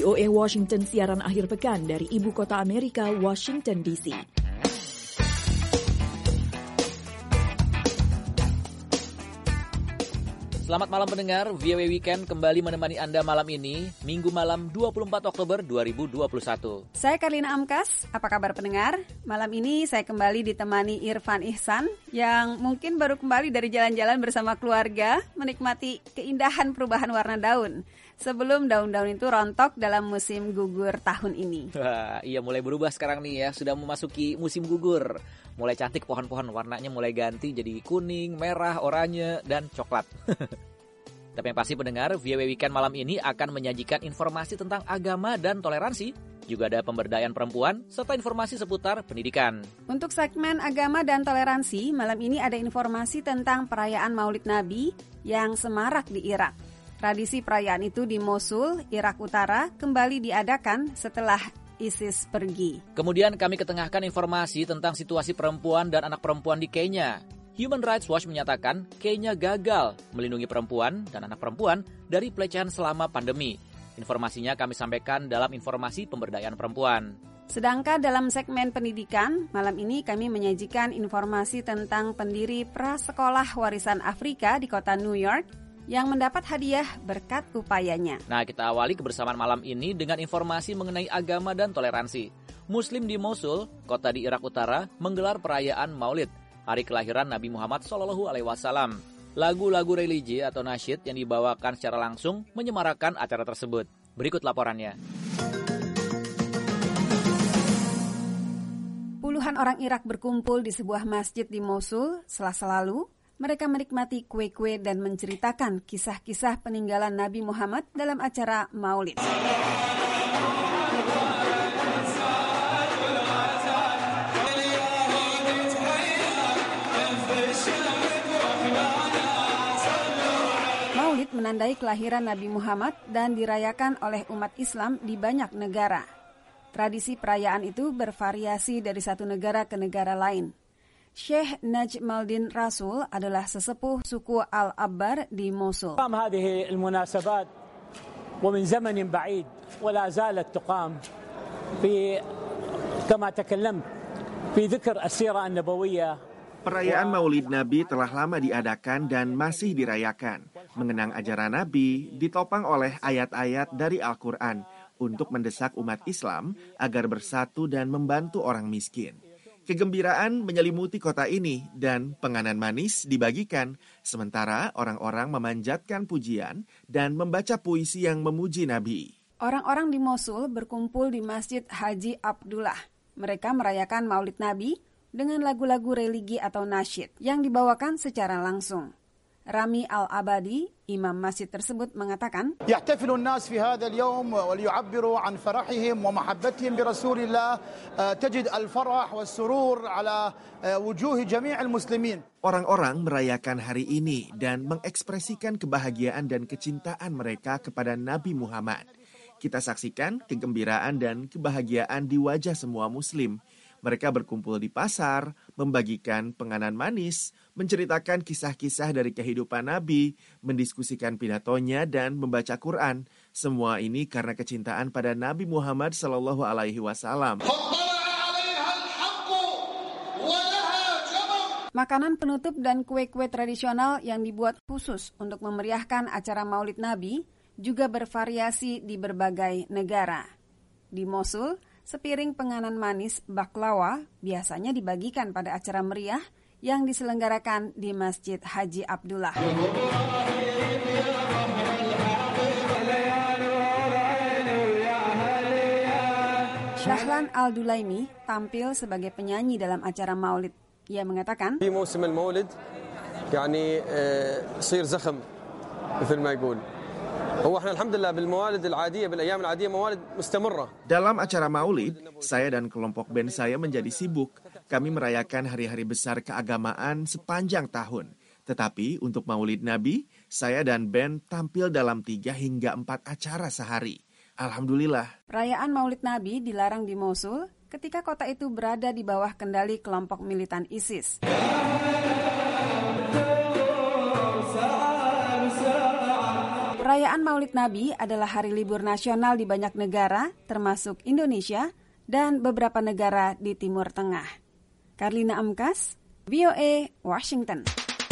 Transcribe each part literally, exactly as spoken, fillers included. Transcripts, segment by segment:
O A Washington siaran akhir pekan dari Ibu Kota Amerika, Washington D C. Selamat malam pendengar, V O A Weekend kembali menemani Anda malam ini, Minggu malam dua puluh empat Oktober dua ribu dua puluh satu. Saya Karlina Amkas, apa kabar pendengar? Malam ini saya kembali ditemani Irfan Ihsan yang mungkin baru kembali dari jalan-jalan bersama keluarga menikmati keindahan perubahan warna daun sebelum daun-daun itu rontok dalam musim gugur tahun ini. Wah, iya mulai berubah sekarang nih ya, sudah memasuki musim gugur. Mulai cantik pohon-pohon, warnanya mulai ganti jadi kuning, merah, oranye, dan coklat. Tapi yang pasti pendengar, V O A Weekend malam ini akan menyajikan informasi tentang agama dan toleransi. Juga ada pemberdayaan perempuan, serta informasi seputar pendidikan. Untuk segmen agama dan toleransi, malam ini ada informasi tentang perayaan Maulid Nabi yang semarak di Irak. Tradisi perayaan itu di Mosul, Irak Utara, kembali diadakan setelah ISIS pergi. Kemudian kami ketengahkan informasi tentang situasi perempuan dan anak perempuan di Kenya. Human Rights Watch menyatakan Kenya gagal melindungi perempuan dan anak perempuan dari pelecehan selama pandemi. Informasinya kami sampaikan dalam informasi pemberdayaan perempuan. Sedangkan dalam segmen pendidikan, malam ini kami menyajikan informasi tentang pendiri prasekolah warisan Afrika di kota New York yang mendapat hadiah berkat upayanya. Nah, kita awali kebersamaan malam ini dengan informasi mengenai agama dan toleransi. Muslim di Mosul, kota di Irak Utara, menggelar perayaan Maulid, hari kelahiran Nabi Muhammad shallallahu alaihi wasallam. Lagu-lagu religi atau nasyid yang dibawakan secara langsung menyemarakan acara tersebut. Berikut laporannya. Puluhan orang Irak berkumpul di sebuah masjid di Mosul Selasa lalu. Mereka menikmati kue-kue dan menceritakan kisah-kisah peninggalan Nabi Muhammad dalam acara Maulid. Maulid menandai kelahiran Nabi Muhammad dan dirayakan oleh umat Islam di banyak negara. Tradisi perayaan itu bervariasi dari satu negara ke negara lain. Syekh Najmuddin Rasul adalah sesepuh suku Al-Abbar di Mosul. هذه المناسبات ومن زمن بعيد ولا زالت تقام في كما تكلمت في ذكر السيرة النبوية. Perayaan Maulid Nabi telah lama diadakan dan masih dirayakan. Mengenang ajaran Nabi ditopang oleh ayat-ayat dari Al-Quran untuk mendesak umat Islam agar bersatu dan membantu orang miskin. Kegembiraan menyelimuti kota ini dan penganan manis dibagikan, sementara orang-orang memanjatkan pujian dan membaca puisi yang memuji Nabi. Orang-orang di Mosul berkumpul di Masjid Haji Abdullah. Mereka merayakan Maulid Nabi dengan lagu-lagu religi atau nasyid yang dibawakan secara langsung. Rami Al-Abadi, imam masjid tersebut mengatakan, يحتفل الناس في هذا اليوم وليعبروا عن فرحهم ومحبتهم برسول الله تجد الفرح والسرور على وجوه جميع المسلمين. Orang-orang merayakan hari ini dan mengekspresikan kebahagiaan dan kecintaan mereka kepada Nabi Muhammad. Kita saksikan kegembiraan dan kebahagiaan di wajah semua muslim. Mereka berkumpul di pasar, membagikan penganan manis, menceritakan kisah-kisah dari kehidupan Nabi, mendiskusikan pidatonya, dan membaca Quran. Semua ini karena kecintaan pada Nabi Muhammad shallallahu alaihi wasallam. Makanan penutup dan kue-kue tradisional yang dibuat khusus untuk memeriahkan acara Maulid Nabi juga bervariasi di berbagai negara. Di Mosul, sepiring penganan manis baklawa biasanya dibagikan pada acara meriah yang diselenggarakan di Masjid Haji Abdullah. Shahlan Al-Dulaimi tampil sebagai penyanyi dalam acara Maulid. Ia mengatakan, di musim al-Maulid يعني يصير زخم مثل ما يقول. هو احنا الحمد لله بالموالد العاديه بالايام العاديه موالد مستمره. Dalam acara Maulid, saya dan kelompok band saya menjadi sibuk. Kami merayakan hari-hari besar keagamaan sepanjang tahun. Tetapi untuk Maulid Nabi, saya dan band tampil dalam tiga hingga empat acara sehari. Alhamdulillah. Perayaan Maulid Nabi dilarang di Mosul ketika kota itu berada di bawah kendali kelompok militan ISIS. Perayaan Maulid Nabi adalah hari libur nasional di banyak negara, termasuk Indonesia dan beberapa negara di Timur Tengah. Karlina Amkas, V O A, Washington.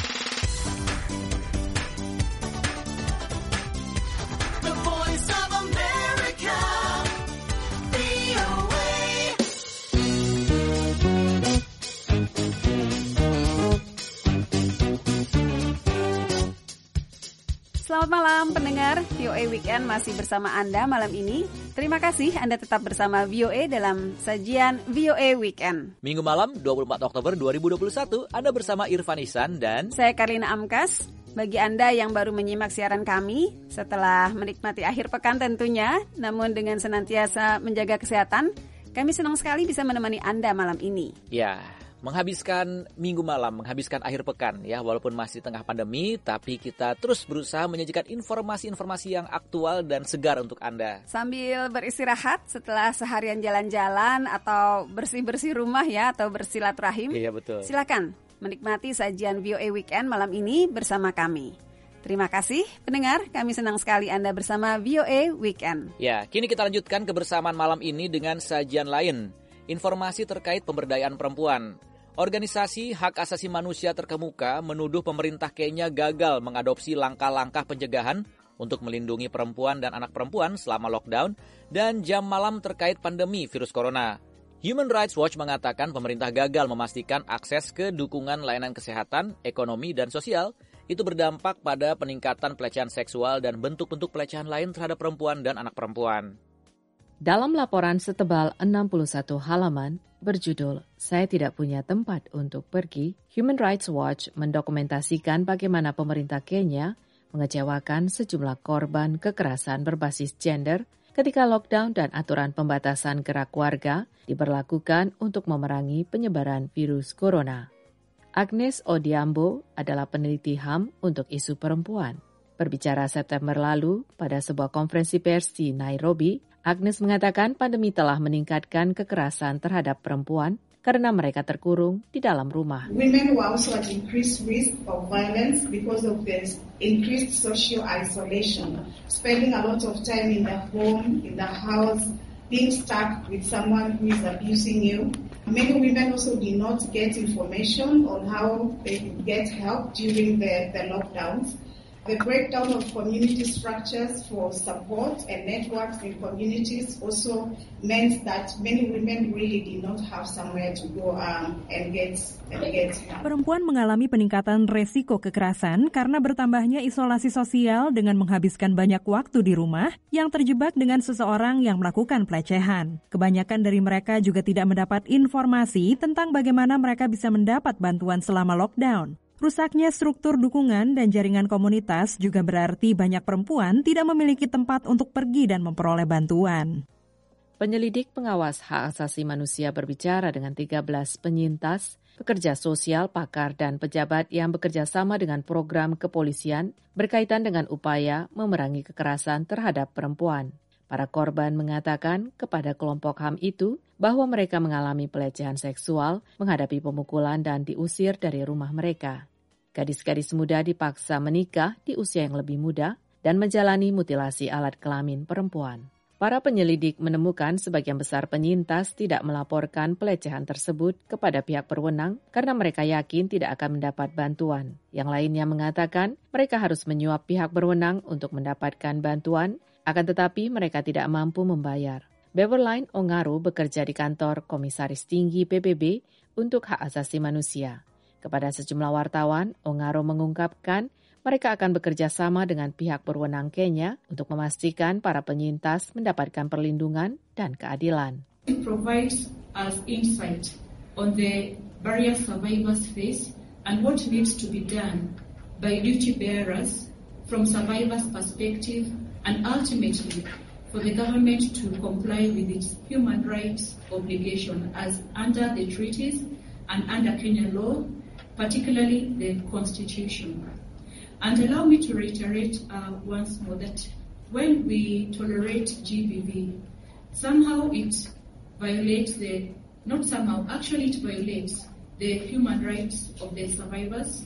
Selamat malam pendengar, V O A Weekend masih bersama Anda malam ini. Terima kasih Anda tetap bersama V O A dalam sajian V O A Weekend. Minggu malam dua puluh empat Oktober dua ribu dua puluh satu, Anda bersama Irfan Ihsan dan saya Karlina Amkas. Bagi Anda yang baru menyimak siaran kami setelah menikmati akhir pekan tentunya, namun dengan senantiasa menjaga kesehatan, kami senang sekali bisa menemani Anda malam ini. Ya, menghabiskan minggu malam, menghabiskan akhir pekan ya, walaupun masih tengah pandemi, tapi kita terus berusaha menyajikan informasi-informasi yang aktual dan segar untuk Anda. Sambil beristirahat setelah seharian jalan-jalan atau bersih-bersih rumah ya, atau bersilaturahim. Iya betul. Silakan menikmati sajian V O A Weekend malam ini bersama kami. Terima kasih pendengar, kami senang sekali Anda bersama V O A Weekend. Ya, kini kita lanjutkan kebersamaan malam ini dengan sajian lain. Informasi terkait pemberdayaan perempuan. Organisasi hak asasi manusia terkemuka menuduh pemerintah Kenya gagal mengadopsi langkah-langkah pencegahan untuk melindungi perempuan dan anak perempuan selama lockdown dan jam malam terkait pandemi virus corona. Human Rights Watch mengatakan pemerintah gagal memastikan akses ke dukungan layanan kesehatan, ekonomi, dan sosial itu berdampak pada peningkatan pelecehan seksual dan bentuk-bentuk pelecehan lain terhadap perempuan dan anak perempuan. Dalam laporan setebal enam puluh satu halaman berjudul "Saya Tidak Punya Tempat Untuk Pergi", Human Rights Watch mendokumentasikan bagaimana pemerintah Kenya mengecewakan sejumlah korban kekerasan berbasis gender ketika lockdown dan aturan pembatasan gerak warga diberlakukan untuk memerangi penyebaran virus corona. Agnes Odhiambo adalah peneliti H A M untuk isu perempuan. Berbicara September lalu pada sebuah konferensi pers di Nairobi, Agnes mengatakan pandemi telah meningkatkan kekerasan terhadap perempuan karena mereka terkurung di dalam rumah. Women were also at increased risk of violence because of this increased social isolation, spending a lot of time in the home, in the house, being stuck with someone who is abusing you. Many women also did not get information on how they could get help during the, the lockdowns. The breakdown of community structures for support and networks in communities also meant that many women really did not have somewhere to go um, and get and get help. Perempuan mengalami peningkatan resiko kekerasan karena bertambahnya isolasi sosial dengan menghabiskan banyak waktu di rumah yang terjebak dengan seseorang yang melakukan pelecehan. Kebanyakan dari mereka juga tidak mendapat informasi tentang bagaimana mereka bisa mendapat bantuan selama lockdown. Rusaknya struktur dukungan dan jaringan komunitas juga berarti banyak perempuan tidak memiliki tempat untuk pergi dan memperoleh bantuan. Penyelidik pengawas hak asasi manusia berbicara dengan tiga belas penyintas, pekerja sosial, pakar, dan pejabat yang bekerja sama dengan program kepolisian berkaitan dengan upaya memerangi kekerasan terhadap perempuan. Para korban mengatakan kepada kelompok H A M itu bahwa mereka mengalami pelecehan seksual, menghadapi pemukulan dan diusir dari rumah mereka. Gadis-gadis muda dipaksa menikah di usia yang lebih muda dan menjalani mutilasi alat kelamin perempuan. Para penyelidik menemukan sebagian besar penyintas tidak melaporkan pelecehan tersebut kepada pihak berwenang karena mereka yakin tidak akan mendapat bantuan. Yang lainnya mengatakan mereka harus menyuap pihak berwenang untuk mendapatkan bantuan, akan tetapi mereka tidak mampu membayar. Beverline Ongaro bekerja di kantor Komisaris Tinggi P B B untuk hak asasi manusia. Kepada sejumlah wartawan, Ongaro mengungkapkan mereka akan bekerja sama dengan pihak berwenang Kenya untuk memastikan para penyintas mendapatkan perlindungan dan keadilan. It provides us insight on the barriers survivors face and what needs to be done by duty bearers from survivors' perspective, and ultimately for the government to comply with its human rights obligation as under the treaties and under Kenyan law, particularly the Constitution. And allow me to reiterate uh, once more that when we tolerate G B V, somehow it violates the, not somehow, actually it violates the human rights of the survivors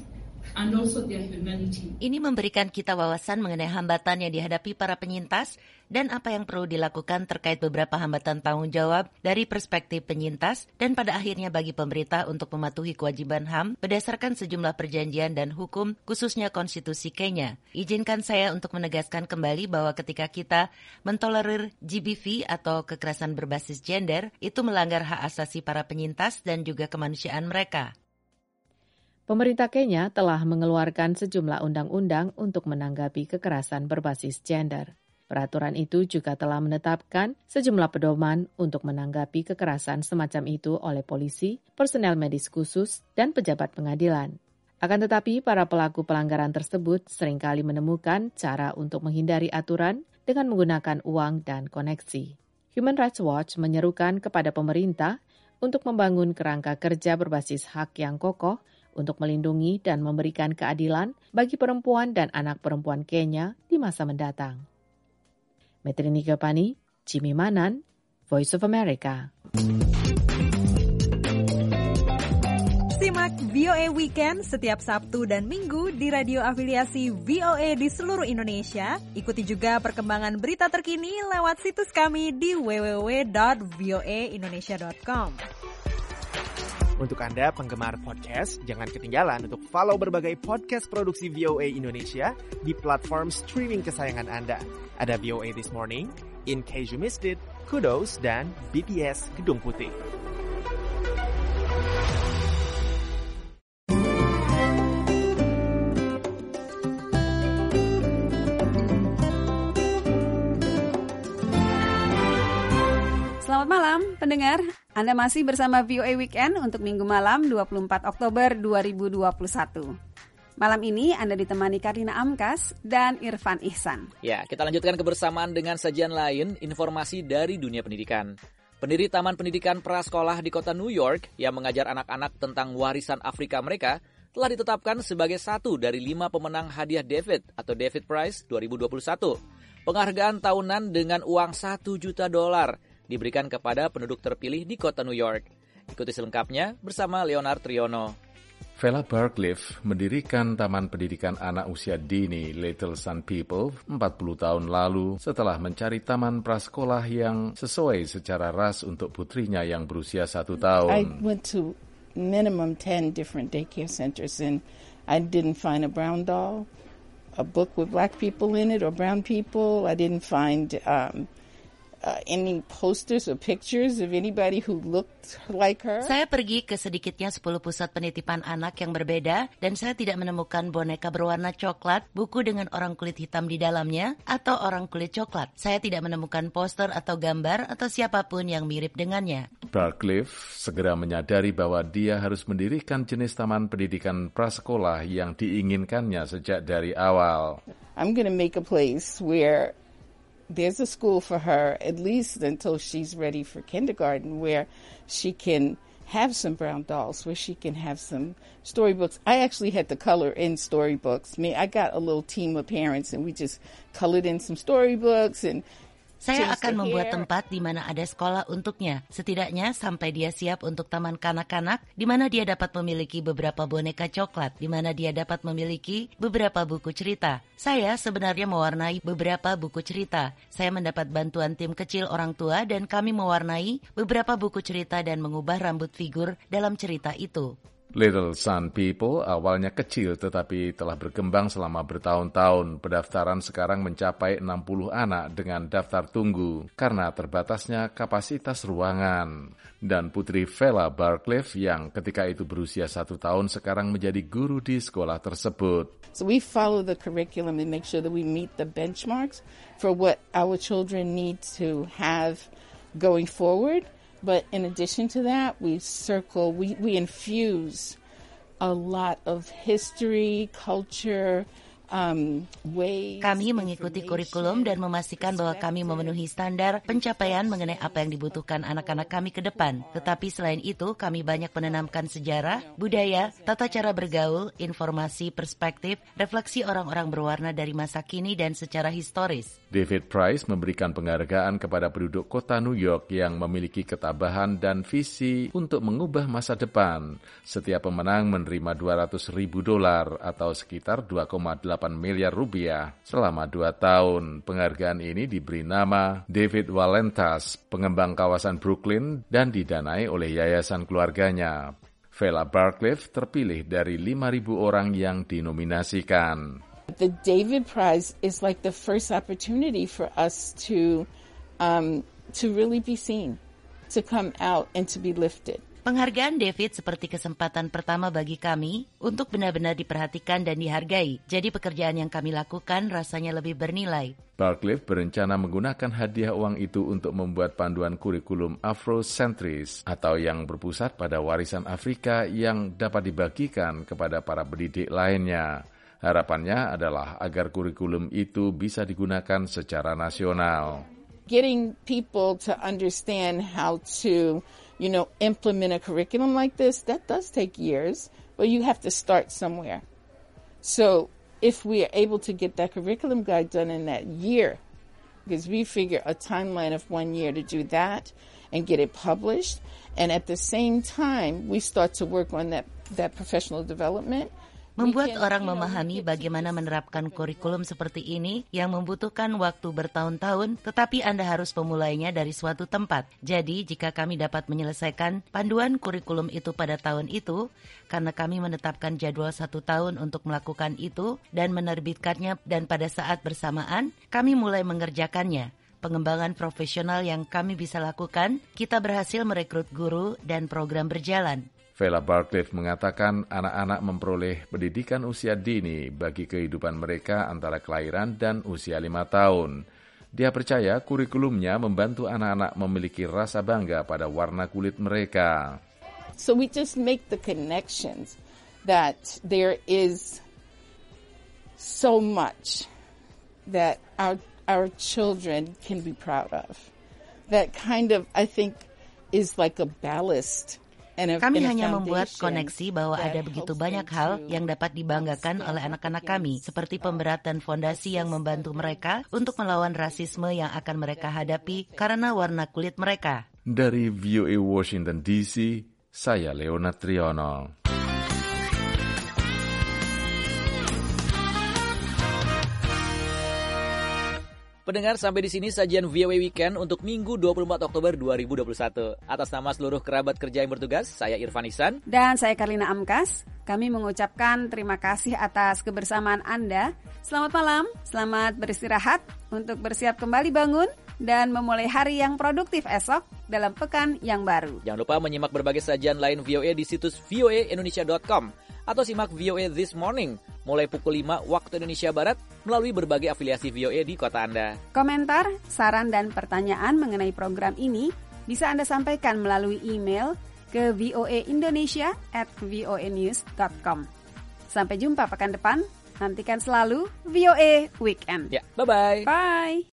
and also their humanity. Ini memberikan kita wawasan mengenai hambatan yang dihadapi para penyintas dan apa yang perlu dilakukan terkait beberapa hambatan tanggung jawab dari perspektif penyintas dan pada akhirnya bagi pemerintah untuk mematuhi kewajiban H A M berdasarkan sejumlah perjanjian dan hukum khususnya konstitusi Kenya. Izinkan saya untuk menegaskan kembali bahwa ketika kita mentolerir G B V atau kekerasan berbasis gender, itu melanggar hak asasi para penyintas dan juga kemanusiaan mereka. Pemerintah Kenya telah mengeluarkan sejumlah undang-undang untuk menanggapi kekerasan berbasis gender. Peraturan itu juga telah menetapkan sejumlah pedoman untuk menanggapi kekerasan semacam itu oleh polisi, personel medis khusus, dan pejabat pengadilan. Akan tetapi, para pelaku pelanggaran tersebut seringkali menemukan cara untuk menghindari aturan dengan menggunakan uang dan koneksi. Human Rights Watch menyerukan kepada pemerintah untuk membangun kerangka kerja berbasis hak yang kokoh untuk melindungi dan memberikan keadilan bagi perempuan dan anak perempuan Kenya di masa mendatang. Metrini Gopani, Jimmy Manan, Voice of America. Simak V O A Weekend setiap Sabtu dan Minggu di radio afiliasi V O A di seluruh Indonesia. Ikuti juga perkembangan berita terkini lewat situs kami di w w w dot v o a indonesia dot com. Untuk Anda penggemar podcast, jangan ketinggalan untuk follow berbagai podcast produksi V O A Indonesia di platform streaming kesayangan Anda. Ada V O A This Morning, In Case You Missed It, Kudos, dan B T S Gedung Putih. Selamat malam, pendengar. Anda masih bersama V O A Weekend untuk minggu malam dua puluh empat Oktober dua ribu dua puluh satu. Malam ini Anda ditemani Karina Amkas dan Irfan Ihsan. Ya, kita lanjutkan kebersamaan dengan sajian lain, informasi dari dunia pendidikan. Pendiri Taman Pendidikan Prasekolah di kota New York yang mengajar anak-anak tentang warisan Afrika mereka telah ditetapkan sebagai satu dari lima pemenang hadiah David atau David Prize dua ribu dua puluh satu. Penghargaan tahunan dengan uang satu juta dolar diberikan kepada penduduk terpilih di kota New York. Ikuti selengkapnya bersama Leonard Triono. Vela Barcliffe mendirikan Taman Pendidikan Anak Usia Dini Little Sun People empat puluh tahun lalu setelah mencari taman prasekolah yang sesuai secara ras untuk putrinya yang berusia satu tahun. I went to minimum ten different daycare centers and I didn't find a brown doll, a book with black people in it or brown people. I didn't find um, Uh, any posters or pictures of anybody who looked like her. Saya pergi ke sedikitnya sepuluh pusat penitipan anak yang berbeda dan saya tidak menemukan boneka berwarna coklat, buku dengan orang kulit hitam di dalamnya, atau orang kulit coklat. Saya tidak menemukan poster atau gambar atau siapapun yang mirip dengannya. Barcliffe segera menyadari bahwa dia harus mendirikan jenis taman pendidikan prasekolah yang diinginkannya sejak dari awal. I'm going to make a place where there's a school for her, at least until she's ready for kindergarten, where she can have some brown dolls, where she can have some storybooks. I actually had to color in storybooks. I mean, I got a little team of parents, and we just colored in some storybooks and Saya akan membuat tempat di mana ada sekolah untuknya, setidaknya sampai dia siap untuk taman kanak-kanak, di mana dia dapat memiliki beberapa boneka coklat, di mana dia dapat memiliki beberapa buku cerita. Saya sebenarnya mewarnai beberapa buku cerita. Saya mendapat bantuan tim kecil orang tua dan kami mewarnai beberapa buku cerita dan mengubah rambut figur dalam cerita itu. Little Sun People awalnya kecil tetapi telah berkembang selama bertahun-tahun. Pendaftaran sekarang mencapai enam puluh anak dengan daftar tunggu karena terbatasnya kapasitas ruangan. Dan putri Vela Barcliffe yang ketika itu berusia satu tahun sekarang menjadi guru di sekolah tersebut. So we follow the curriculum and make sure that we meet the benchmarks for what our children need to have going forward. But in addition to that, we circle, we, we infuse a lot of history, culture, um, ways. Kami mengikuti kurikulum dan memastikan bahwa kami memenuhi standar pencapaian mengenai apa yang dibutuhkan anak-anak kami ke depan. Tetapi selain itu, kami banyak menanamkan sejarah, budaya, tata cara bergaul, informasi, perspektif, refleksi orang-orang berwarna dari masa kini dan secara historis. David Price memberikan penghargaan kepada penduduk kota New York yang memiliki ketabahan dan visi untuk mengubah masa depan. Setiap pemenang menerima dua ratus ribu dolar atau sekitar dua koma delapan miliar rupiah selama dua tahun. Penghargaan ini diberi nama David Walentas, pengembang kawasan Brooklyn, dan didanai oleh yayasan keluarganya. Vela Barcliffe terpilih dari lima ribu orang yang dinominasikan. The David Prize is like the first opportunity for us to um, to really be seen, to come out and to be lifted. Penghargaan David seperti kesempatan pertama bagi kami untuk benar-benar diperhatikan dan dihargai. Jadi pekerjaan yang kami lakukan rasanya lebih bernilai. Barcliffe berencana menggunakan hadiah uang itu untuk membuat panduan kurikulum Afrocentris atau yang berpusat pada warisan Afrika yang dapat dibagikan kepada para pendidik lainnya. Harapannya adalah agar kurikulum itu bisa digunakan secara nasional. Getting people to understand how to, you know, implement a curriculum like this, that does take years, but you have to start somewhere. So if we are able to get that curriculum guide done in that year, because we figure a timeline of one year to do that and get it published, and at the same time we start to work on that, that professional development, membuat orang memahami bagaimana menerapkan kurikulum seperti ini yang membutuhkan waktu bertahun-tahun, tetapi Anda harus memulainya dari suatu tempat. Jadi, jika kami dapat menyelesaikan panduan kurikulum itu pada tahun itu, karena kami menetapkan jadwal satu tahun untuk melakukan itu dan menerbitkannya, dan pada saat bersamaan, kami mulai mengerjakannya. Pengembangan profesional yang kami bisa lakukan, kita berhasil merekrut guru dan program berjalan. Vela Barcliffe mengatakan anak-anak memperoleh pendidikan usia dini bagi kehidupan mereka antara kelahiran dan usia lima tahun. Dia percaya kurikulumnya membantu anak-anak memiliki rasa bangga pada warna kulit mereka. So we just make the connections that there is so much that our our children can be proud of. That kind of, I think, is like a ballast. Kami hanya membuat koneksi bahwa ada begitu banyak hal yang dapat dibanggakan oleh anak-anak kami, seperti pemberatan fondasi yang membantu mereka untuk melawan rasisme yang akan mereka hadapi karena warna kulit mereka. Dari V O A Washington D C, saya Leonard Triono. Pendengar, sampai di sini sajian V O A Weekend untuk Minggu dua puluh empat Oktober dua ribu dua puluh satu. Atas nama seluruh kerabat kerja yang bertugas, saya Irfan Ihsan. Dan saya Karlina Amkas. Kami mengucapkan terima kasih atas kebersamaan Anda. Selamat malam, selamat beristirahat untuk bersiap kembali bangun dan memulai hari yang produktif esok dalam pekan yang baru. Jangan lupa menyimak berbagai sajian lain V O A di situs v o a indonesia dot com atau simak V O A This Morning mulai pukul lima waktu Indonesia Barat melalui berbagai afiliasi V O A di kota Anda. Komentar, saran, dan pertanyaan mengenai program ini bisa Anda sampaikan melalui email ke v o a indonesia at v o a news dot com. Sampai jumpa pekan depan. Nantikan selalu V O A Weekend. Ya, bye-bye. Bye.